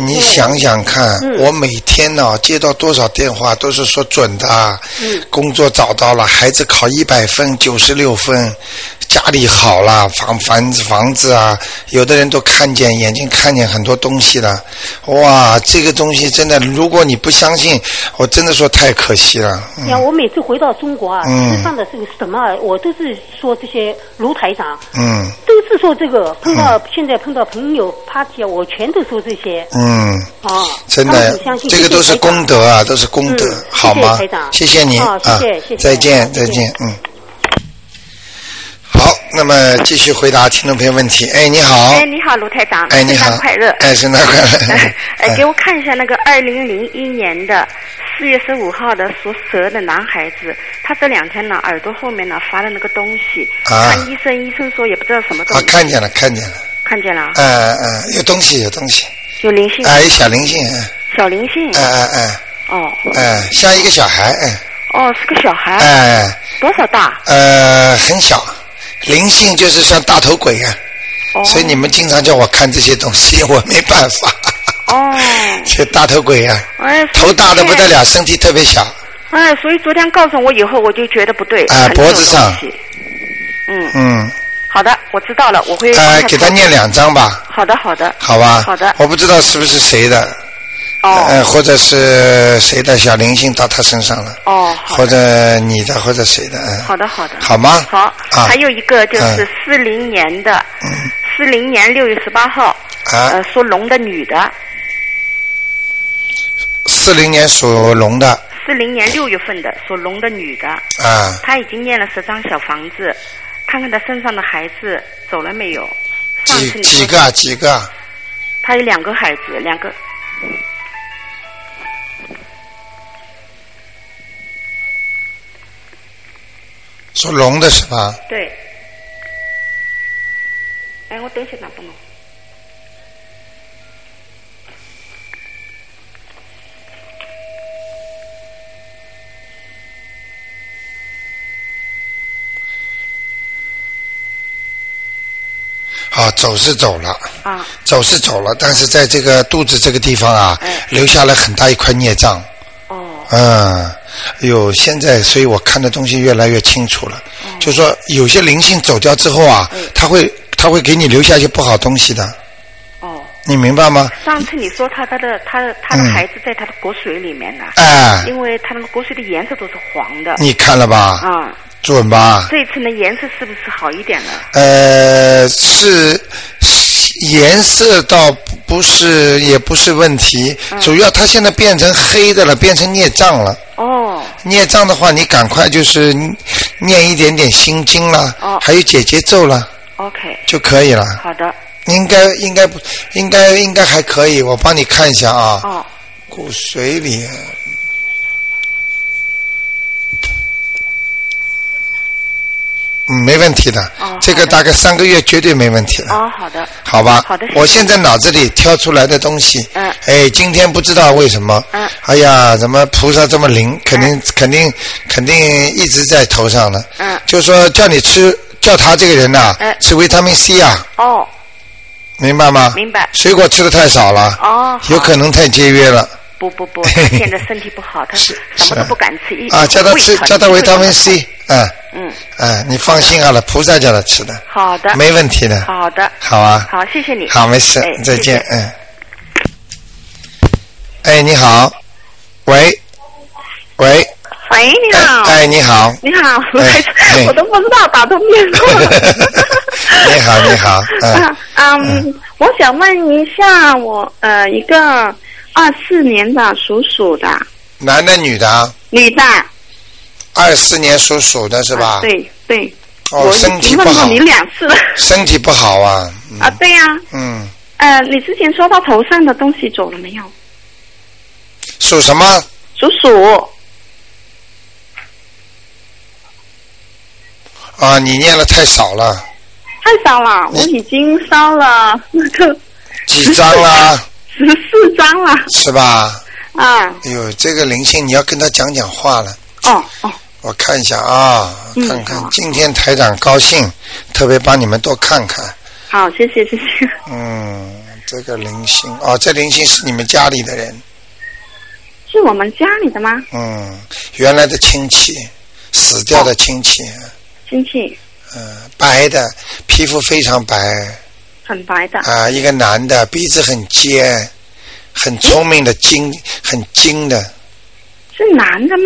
你想想看，我每天呢接到多少电话都是说准的，工作找到了，孩子考100分96分，家里好了，房子啊，有的人都眼睛看见很多东西了，哇，这个东西真的，如果你不相信，我真的说太可惜了。 我每次回到中国啊，吃饭的是什么，我都是说这些卢台长，都是说这个，现在碰到朋友 party 啊，我全都说这些。 真的，这个都是功德啊，都是功德，好吗？谢谢你啊， 谢谢， 再见。好，那么继续回答听众朋友问题。哎，你好。 你好，卢台长。 你好， 圣诞快乐。 圣诞快乐。 给我看一下那个2001年的4月15号的属蛇的男孩子，他这2天呢耳朵后面呢发了那个东西，看医生说也不知道什么东西。 看见了。看见了。 有东西。 有灵性。 有小灵性。 小灵性。 像一个小孩。 是个小孩。多少大？ 很小。灵性就是像大头鬼啊，所以你们经常叫我看这些东西，我没办法。这大头鬼啊，头大的不得了，身体特别小。 所以昨天告诉我以后，我就觉得不对。 脖子上。 好的，我知道了，我会给他念2张吧。 好的。 好吧。 好的。 我不知道是不是谁的。或者是谁的小灵性到他身上了。或者你的，或者谁的。 好的。 好吗？ 好。还有一个就是40年的，40年6月18号，属龙的女的。 40年属龙的。 40年6月份的属龙的女的。她已经念了10张小房子，看看她身上的孩子走了没有？ 几个？ 她有2个孩子，2个。 属龙的是吧？ 对。我等一下拿不弄。 走是走了。走是走了，但是在这个肚子这个地方啊，留下了很大一块孽障。现在所以我看的东西越来越清楚了。就是说有些灵性走掉之后啊，他会给你留下一些不好东西的。你明白吗？ 上次你说他的孩子在他的骨髓里面呢。因为他的骨髓的颜色都是黄的。 你看了吧？准吧？ 这一次的颜色是不是好一点了？ 是颜色倒不是，也不是问题，主要它现在变成黑的了，变成孽障了。孽障的话，你赶快就是念一点点心经了，还有解结咒了。 OK。 就可以了。 好的。 应该还可以，我帮你看一下啊。骨髓里。没问题的。这个大概3个月绝对没问题了。 好的。 好吧。 好的。 我现在脑子里挑出来的东西，今天不知道为什么，哎呀，怎么菩萨这么灵，肯定一直在头上了。就说叫你吃，叫他这个人呐，吃维他命 C 啊。明白吗？ 明白。 水果吃的太少了。有可能太节约了。 不，他现在身体不好，他什么都不敢吃。 叫他维他命 C。你放心好了，菩萨叫他吃的。 好的。 没问题的。 好的。 好啊。 好，谢谢你。 好，没事，再见。你好。喂， 你好。 你好。 你好，我都不知道打通电话。 你好。 我想问一下，我一个24年的属鼠的。 男的女的？ 女的。 24年属鼠的是吧？ 对。 身体不好。 我问过你2次了。 身体不好啊。 对呀。你之前说到头上的东西走了没有？ 属什么？ 属鼠。 你念了太少了。 太少了，我已经烧了那个。 几张了 ？14张了。 是吧？这个灵性你要跟他讲话了。我看一下啊，看看今天台长高兴，特别帮你们多看看。 好，谢谢。 这个灵性哦，这灵性是你们家里的人？ 是我们家里的吗？ 原来的亲戚，死掉的亲戚。 亲戚。 白的，皮肤非常白。 很白的。 一个男的，鼻子很尖，很聪明的很精的。 是男的吗？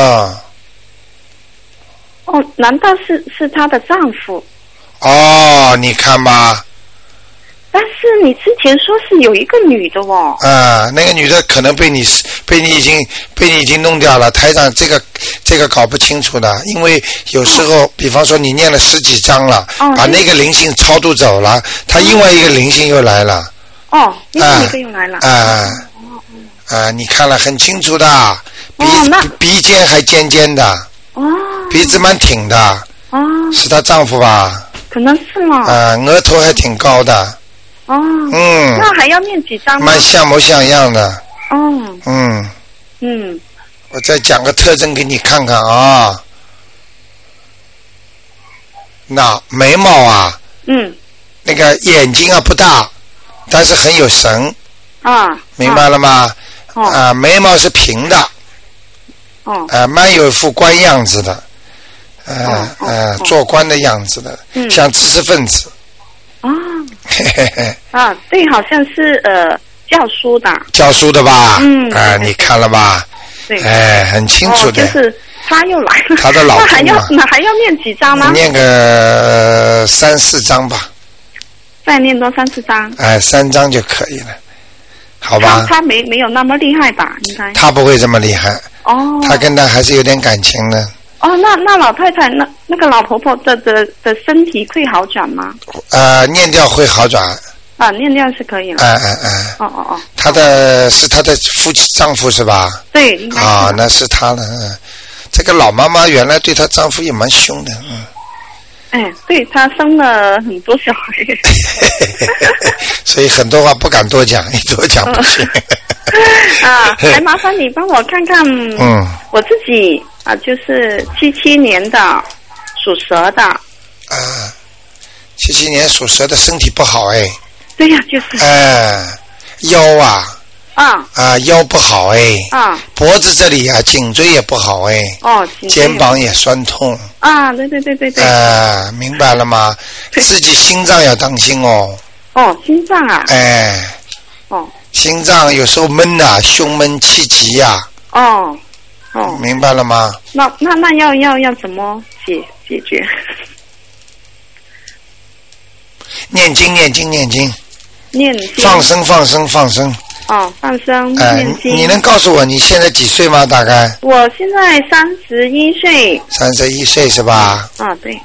难道是她的丈夫？ 你看吧。 但是你之前说是有一个女的哦。 那个女的可能被你已经弄掉了。台长这个搞不清楚的，因为有时候，比方说你念了10几章了，把那个灵性超度走了，他另外一个灵性又来了。 另外一个又来了。 你看了很清楚的，鼻尖还尖尖的。鼻子蛮挺的。是她丈夫吧？ 可能是了。 额头还挺高的。 那还要念几张吗？ 蛮像模像样的。我再讲个特征给你看看啊。那眉毛啊，那个眼睛啊不大，但是很有神。明白了吗？眉毛是平的。蛮有一副官样子的。做官的样子的，像知识分子。 对，好像是教书的。 教书的吧？你看了吧？ 对。 很清楚的。 就是他又来了。 他的老公那还要念几张吗？ 念个3、4张吧。 再念多3、4张。 3张就可以了，好吧？ 他没有那么厉害吧？应该。 他不会这么厉害。他跟他还是有点感情的。 那老太太那个老婆婆的身体会好转吗？ 念掉会好转。 念掉是可以了。 她是她的丈夫是吧？ 对，应该是。 那是她的。这个老妈妈原来对她丈夫也蛮凶的。 对，她生了很多小孩。 所以很多话不敢多讲，一多讲不行。 还麻烦你帮我看看。我自己。就是77年的，属蛇的。 77年属蛇的身体不好对呀，就是。 腰腰不好脖子这里颈椎也不好肩膀也酸痛。 对。 明白了吗？自己心脏要当心哦。 心脏啊。 心脏有时候闷胸闷气急明白了吗？ 那要怎么解决？ 念经。 念经。 放生。 放生。念经。 你能告诉我你现在几岁吗？大概？ 我现在31岁。 31岁是吧？ 对。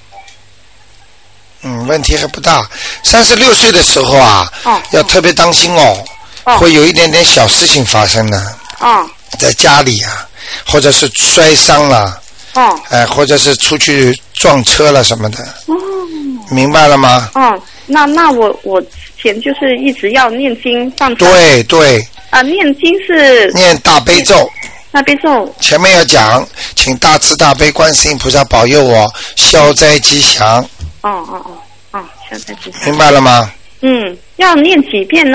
问题还不大。36岁的时候要特别当心会有一点点小事情发生的。在家里或者是摔伤了，或者是出去撞车了什么的，明白了吗？ 那我之前就是一直要念经放生。 对。 念经是念大悲咒。 大悲咒。 前面要讲，请大慈大悲观世音菩萨保佑我消灾吉祥。 消灾吉祥。 明白了吗？ 要念几遍呢？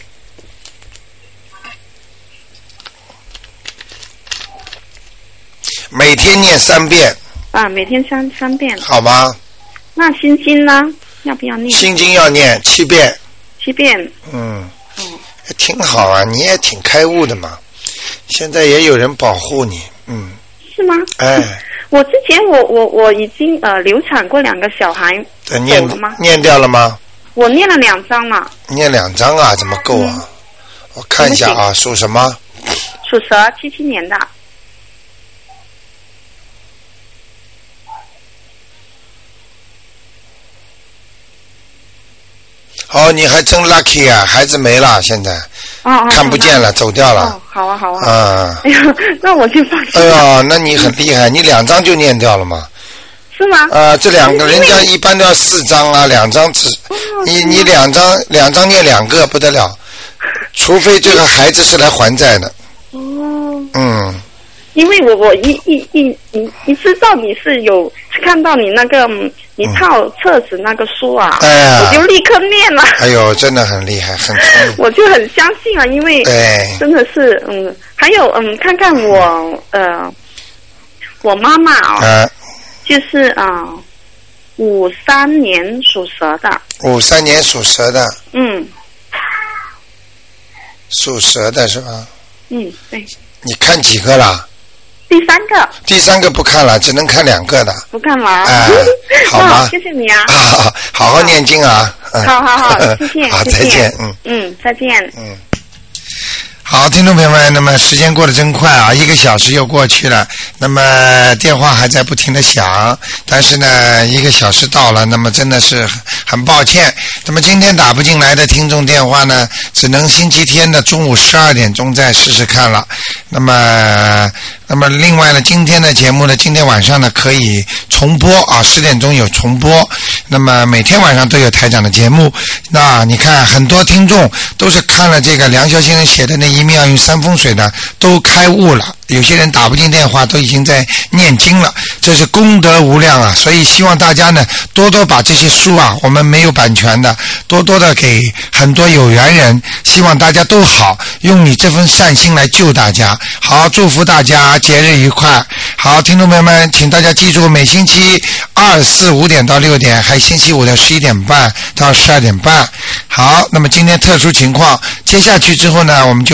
每天念3遍。 每天三遍。 好吗？ 那心经呢？要不要念？ 心经要念7遍。 7遍。 挺好你也挺开悟的嘛。现在也有人保护你。 是吗？我之前我已经流产过2个小孩。 念掉了吗？ 我念了2张了。 念2张怎么够我看一下属什么？ 属蛇，77年的。 你还真 lucky 孩子没了，现在看不见了，走掉了。 好啊。哎呀，那我就放心。 那你很厉害，你2张就念掉了吗？ 是吗？ 这2个人家一般都要4张2张只，你2张念2个不得了，除非这个孩子是来还债的。 因为我你知道你是有看到你那个你套册子那个书啊，我就立刻念了。 哎呦，真的很厉害，很聪明。 我就很相信啊，因为真的是还有看看我妈妈啊，就是53年属蛇的。 53年属蛇的。 嗯。 属蛇的是吧？ 嗯，对。 你看几个了？ 第三个不看了，只能看2个的。 不看了。 好吗？ 谢谢你啊。 好好念经啊。 好，谢谢。 好，再见。 再见。 好，听众朋友们，那么时间过得真快啊，1个小时又过去了。那么电话还在不停的响，但是呢，1个小时到了，那么真的是很抱歉。那么今天打不进来的听众电话呢，只能星期天的中午12点钟再试试看了。那么另外呢，今天的节目呢，今天晚上呢可以重播啊，10点钟有重播。那么每天晚上都有台长的节目。那你看，很多听众都是看了这个梁霄先生写的那一命要用3风水呢，都开悟了。有些人打不进电话，都已经在念经了，这是功德无量啊！所以希望大家呢，多多把这些书啊，我们没有版权的，多多的给很多有缘人，希望大家都好，用你这份善心来救大家。好，祝福大家节日愉快。好，听众朋友们，请大家记住，每星期2、4、5点到6点，还星期5的11点半到12点半。好，那么今天特殊情况，接下去之后呢，我们就